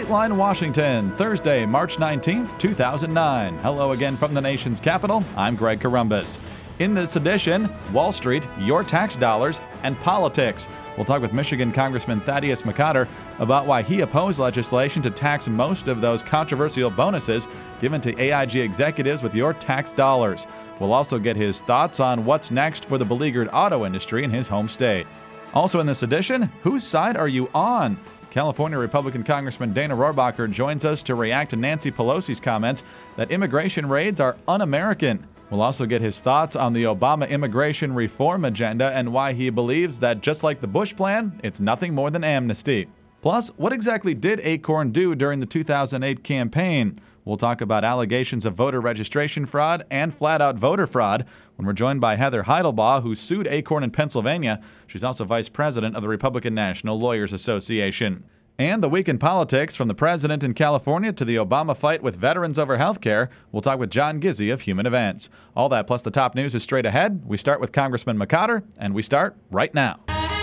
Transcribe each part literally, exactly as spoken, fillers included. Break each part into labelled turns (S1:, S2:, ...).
S1: Nightline Washington, Thursday, March nineteenth, two thousand nine. Hello again from the nation's capital. I'm Greg Corombos. In this edition, Wall Street, your tax dollars, and politics. We'll talk with Michigan Congressman Thaddeus McCotter about why he opposed legislation to tax most of those controversial bonuses given to A I G executives with your tax dollars. We'll also get his thoughts on what's next for the beleaguered auto industry in his home state. Also in this edition, whose side are you on? California Republican Congressman Dana Rohrabacher joins us to react to Nancy Pelosi's comments that immigration raids are un-American. We'll also get his thoughts on the Obama immigration reform agenda and why he believes that, just like the Bush plan, it's nothing more than amnesty. Plus, what exactly did Acorn do during the two thousand eight campaign? We'll talk about allegations of voter registration fraud and flat-out voter fraud when we're joined by Heather Heidelbaugh, who sued Acorn in Pennsylvania. She's also vice president of the Republican National Lawyers Association. And the week in politics, from the president in California to the Obama fight with veterans over health care. We'll talk with John Gizzi of Human Events. All that plus the top news is straight ahead. We start with Congressman McCotter, and we start right now.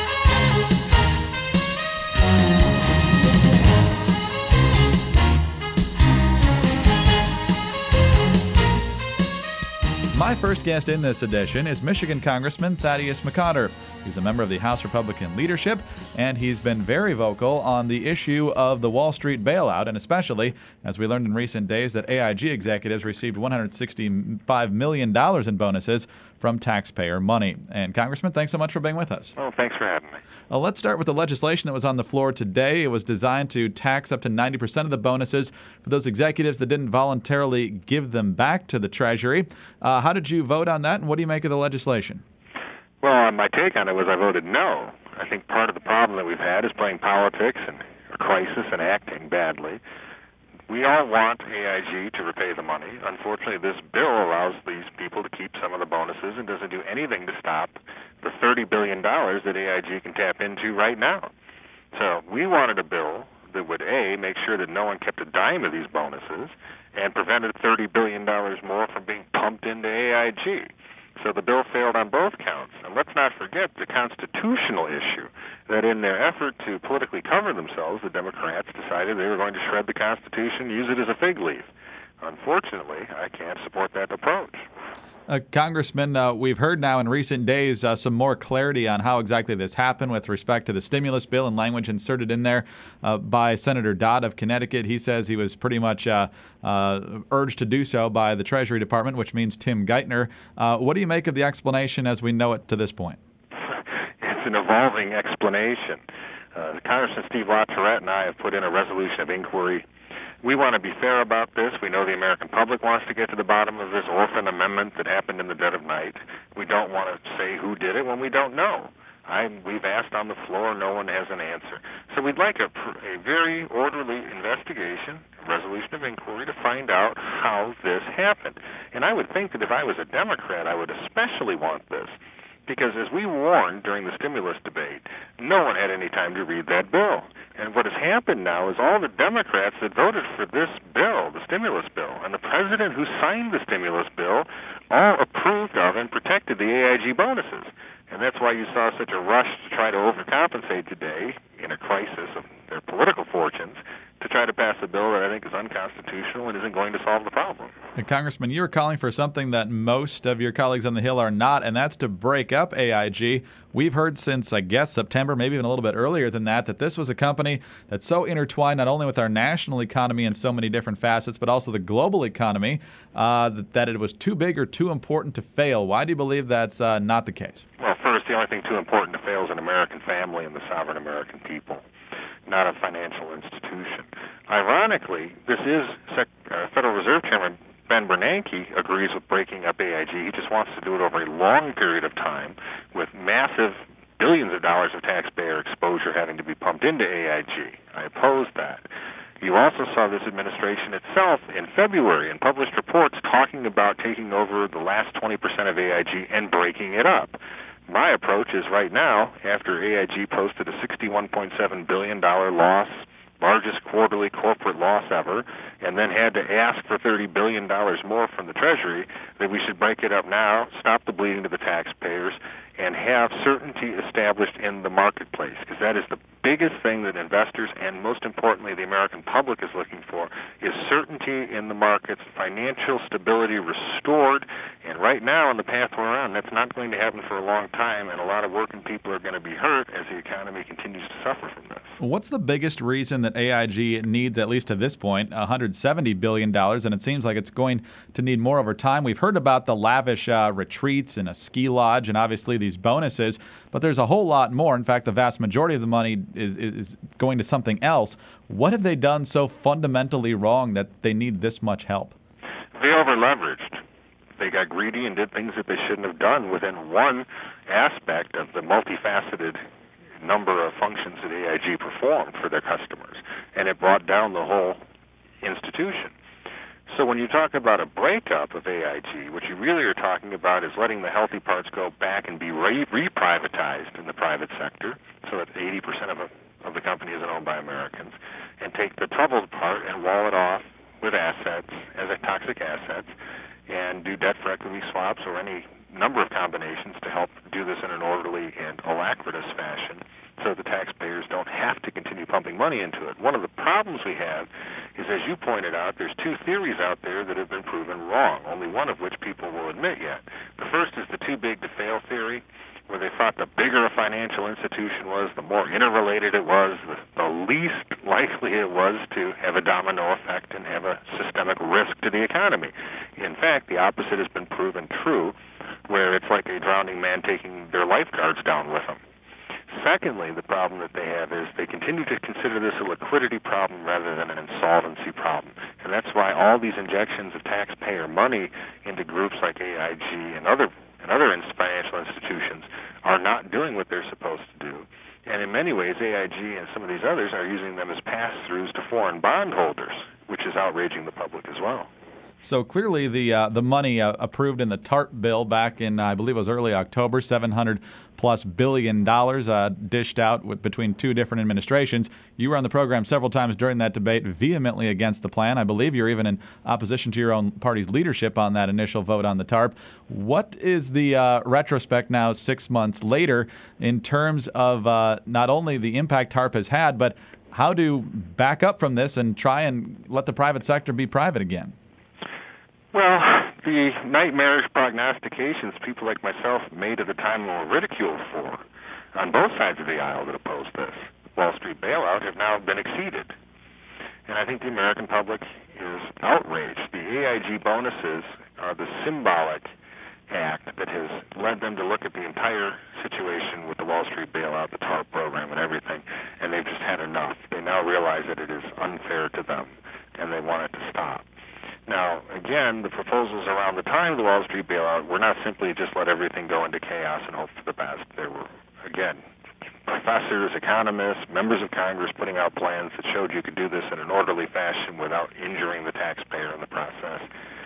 S1: My first guest in this edition is Michigan Congressman Thaddeus McCotter. He's a member of the House Republican leadership, and he's been very vocal on the issue of the Wall Street bailout, and especially, as we learned in recent days, that A I G executives received one hundred sixty-five million dollars in bonuses from taxpayer money. And Congressman, thanks so much for being with us.
S2: Well, thanks for having me.
S1: Uh, let's start with the legislation that was on the floor today. It was designed to tax up to ninety percent of the bonuses for those executives that didn't voluntarily give them back to the Treasury. Uh, how did you vote on that, and what do you make of the legislation?
S2: Well, my take on it was I voted no. I think part of the problem that we've had is playing politics and a crisis and acting badly. We all want A I G to repay the money. Unfortunately, this bill allows these people to keep some of the bonuses and doesn't do anything to stop the thirty billion dollars that A I G can tap into right now. So we wanted a bill that would, A, make sure that no one kept a dime of these bonuses and prevented thirty billion dollars more from being pumped into A I G. So the bill failed on both counts. And let's not forget the constitutional issue, that in their effort to politically cover themselves, the Democrats decided they were going to shred the Constitution, use it as a fig leaf. Unfortunately, I can't support that approach.
S1: Uh, Congressman, uh, we've heard now in recent days uh, some more clarity on how exactly this happened with respect to the stimulus bill and language inserted in there uh, by Senator Dodd of Connecticut. He says he was pretty much uh, uh, urged to do so by the Treasury Department, which means Tim Geithner. Uh, what do you make of the explanation as we know it to this point?
S2: It's an evolving explanation. Uh, Congressman Steve LaTourette and I have put in a resolution of inquiry. We want to be fair about this. We know the American public wants to get to the bottom of this orphan amendment that happened in the dead of night. We don't want to say who did it when we don't know. I, we've asked on the floor, no one has an answer. So we'd like a, a very orderly investigation, a resolution of inquiry, to find out how this happened. And I would think that if I was a Democrat, I would especially want this. Because as we warned during the stimulus debate, no one had any time to read that bill. And what has happened now is all the Democrats that voted for this bill, the stimulus bill, and the president who signed the stimulus bill all approved of and protected the A I G bonuses. And that's why you saw such a rush to try to overcompensate today in a crisis of their political fortunes to try to pass a bill that I think is unconstitutional and isn't going to solve the problem.
S1: And Congressman, you're calling for something that most of your colleagues on the Hill are not, and that's to break up A I G. We've heard since, I guess, September, maybe even a little bit earlier than that, that this was a company that's so intertwined not only with our national economy in so many different facets, but also the global economy, uh, that, that it was too big or too important to fail. Why do you believe that's uh, not the case?
S2: Well, first, the only thing too important to fail is an American family and the sovereign American people, not a financial institution. Ironically, this is Sec- uh, Federal Reserve Chairman Ben Bernanke agrees with breaking up A I G. He just wants to do it over a long period of time with massive billions of dollars of taxpayer exposure having to be pumped into A I G. I oppose that. You also saw this administration itself in February in published reports talking about taking over the last twenty percent of A I G and breaking it up. My approach is right now, after A I G posted a sixty-one point seven billion dollars loss, largest quarterly corporate loss ever, and then had to ask for thirty billion dollars more from the Treasury, that we should break it up now, stop the bleeding to the taxpayers, and have certainty established in the marketplace, because that is the biggest thing that investors and, most importantly, the American public is looking for is certainty in the markets, financial stability restored. And right now, in the path we're on, that's not going to happen for a long time, and a lot of working people are going to be hurt as the economy continues to suffer from this.
S1: What's the biggest reason that A I G needs, at least to this point, one hundred seventy billion dollars, and it seems like it's going to need more over time? We've heard about the lavish uh, retreats and a ski lodge and obviously these bonuses, but there's a whole lot more. In fact, the vast majority of the money is, is going to something else. What have they done so fundamentally wrong that they need this much help?
S2: They over-leveraged. They got greedy and did things that they shouldn't have done within one aspect of the multifaceted number of functions that A I G performed for their customers, and it brought down the whole institution. So when you talk about a breakup of A I G, what you really are talking about is letting the healthy parts go back and be re- reprivatized in the private sector, so that eighty percent of, a, of the company isn't owned by Americans, and take the troubled part and wall it off with assets, as a toxic assets, and do debt for equity swaps or any number of combinations to help do this in an orderly and alacritous fashion so the taxpayers don't have to continue pumping money into it. One of the problems we have is, as you pointed out, there's two theories out there that have been proven wrong, only one of which people will admit yet. The first is the too big to fail theory, where they thought the bigger a financial institution was, the more interrelated it was, the, the least likely it was to have a domino effect and have a systemic risk to the economy. In fact, the opposite has been proven true, where it's like a drowning man taking their lifeguards down with them. Secondly, the problem that they have is they continue to consider this a liquidity problem rather than an insolvency problem. And that's why all these injections of taxpayer money into groups like A I G and other and other financial institutions are not doing what they're supposed to do. And in many ways, A I G and some of these others are using them as pass-throughs to foreign bondholders, which is outraging the public as well.
S1: So clearly the uh, the money uh, approved in the TARP bill back in, uh, I believe it was early October, seven hundred plus billion dollars uh, dished out with, between two different administrations. You were on the program several times during that debate, vehemently against the plan. I believe you're even in opposition to your own party's leadership on that initial vote on the TARP. What is the uh, retrospect now, six months later, in terms of uh, not only the impact TARP has had, but how to back up from this and try and let the private sector be private again?
S2: Well, the nightmarish prognostications people like myself made at the time and were ridiculed for on both sides of the aisle that opposed this Wall Street bailout have now been exceeded. And I think the American public is outraged. The A I G bonuses are the symbolic act that has led them to look at the entire situation with the Wall Street bailout, the TARP program, and everything, and they've just had enough. They now realize that it is unfair to them, and they want it to stop. Now, again, the proposals around the time of the Wall Street bailout were not simply just let everything go into chaos and hope for the best. There were, again, professors, economists, members of Congress putting out plans that showed you could do this in an orderly fashion without injuring the taxpayer in the process.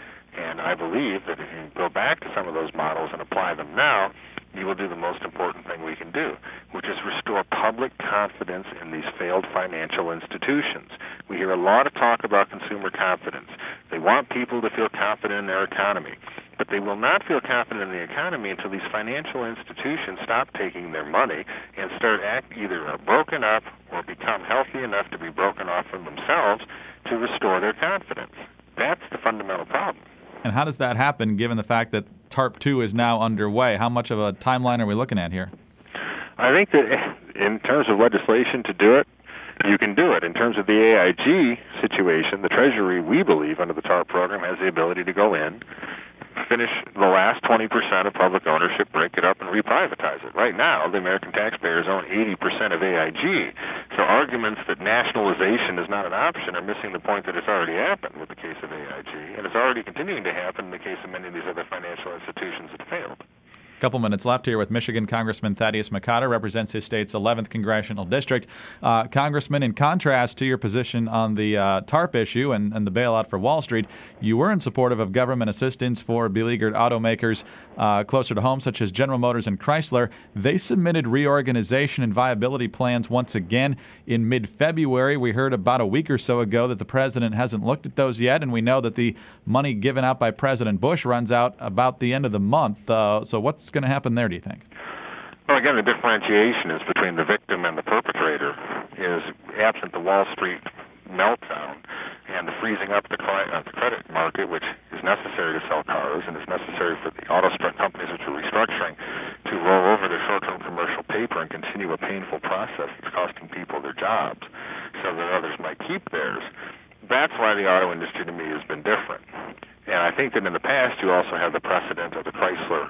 S2: And I believe that if you go back to some of those models and apply them now, you will do the most important thing we can do, which is restore public confidence in these failed financial institutions. We hear a lot of talk about consumer confidence. They want people to feel confident in their economy, but they will not feel confident in the economy until these financial institutions stop taking their money and start act either are broken up or become healthy enough to be broken off from themselves to restore their confidence. That's the fundamental problem.
S1: And how does that happen, given the fact that TARP two is now underway? How much of a timeline are we looking at here?
S2: I think that in terms of legislation to do it, you can do it. In terms of the A I G situation, the Treasury, we believe, under the TARP program, has the ability to go in, finish the last twenty percent of public ownership, break it up, and reprivatize it. Right now, the American taxpayers own eighty percent of A I G. So arguments that nationalization is not an option are missing the point that it's already happened with the case of A I G, and it's already continuing to happen in the case of many of these other financial institutions that failed.
S1: Couple minutes left here with Michigan Congressman Thaddeus McCotter, represents his state's eleventh congressional district. Uh, Congressman, in contrast to your position on the uh, TARP issue and, and the bailout for Wall Street, you were in support of government assistance for beleaguered automakers uh, closer to home, such as General Motors and Chrysler. They submitted reorganization and viability plans once again in mid-February. We heard about a week or so ago that the president hasn't looked at those yet, and we know that the money given out by President Bush runs out about the end of the month. Uh, so what's going to happen there, do you think?
S2: Well, again, the differentiation is between the victim and the perpetrator is absent the Wall Street meltdown and the freezing up the, cri- uh, the credit market, which is necessary to sell cars and is necessary for the auto strike companies which are restructuring to roll over their short-term commercial paper and continue a painful process that's costing people their jobs so that others might keep theirs. That's why the auto industry to me has been different. And I think that in the past you also have the precedent of the Chrysler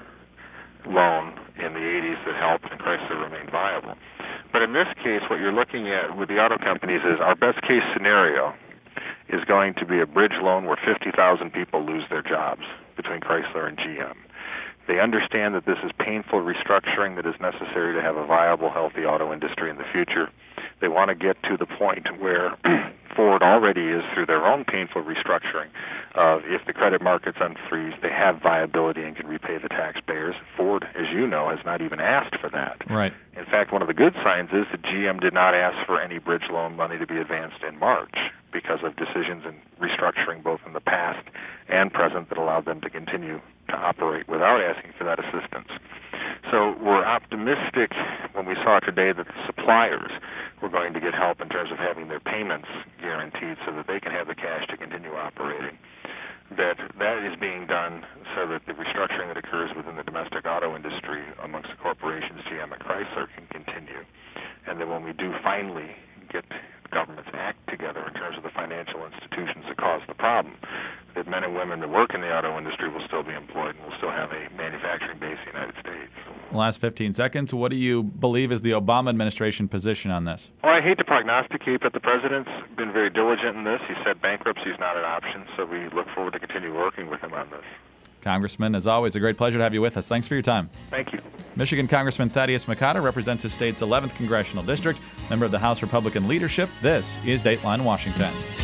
S2: loan in the eighties that helped and Chrysler remained viable. But in this case, what you're looking at with the auto companies is our best case scenario is going to be a bridge loan where fifty thousand people lose their jobs between Chrysler and G M. They understand that this is painful restructuring that is necessary to have a viable, healthy auto industry in the future. They want to get to the point where Ford already is through their own painful restructuring of if the credit markets unfreeze, they have viability and can repay the taxpayers. Ford, as you know, has not even asked for that.
S1: Right.
S2: In fact, one of the good signs is that G M did not ask for any bridge loan money to be advanced in March because of decisions in restructuring both in the past and present that allowed them to continue to operate without asking for that assistance. So we're optimistic when we saw today that the suppliers were going to get help in terms of having their payments guaranteed so that they can have the cash to continue operating. That that is being done so that the restructuring that occurs within the domestic auto industry amongst the corporations, G M and Chrysler, can continue. And that when we do finally get government's act together in terms of the financial institutions that caused the problem, that men and women that work in the auto industry will still be employed and will still have a manufacturing base in the United States.
S1: Last fifteen seconds, what do you believe is the Obama administration position on this?
S2: Well, I hate to prognosticate, but the president's been very diligent in this. He said bankruptcy is not an option, so we look forward to continue working with him on this.
S1: Congressman, as always, a great pleasure to have you with us. Thanks for your time.
S2: Thank you.
S1: Michigan Congressman Thaddeus Makata represents his state's eleventh Congressional District, member of the House Republican leadership. This is Dateline Washington.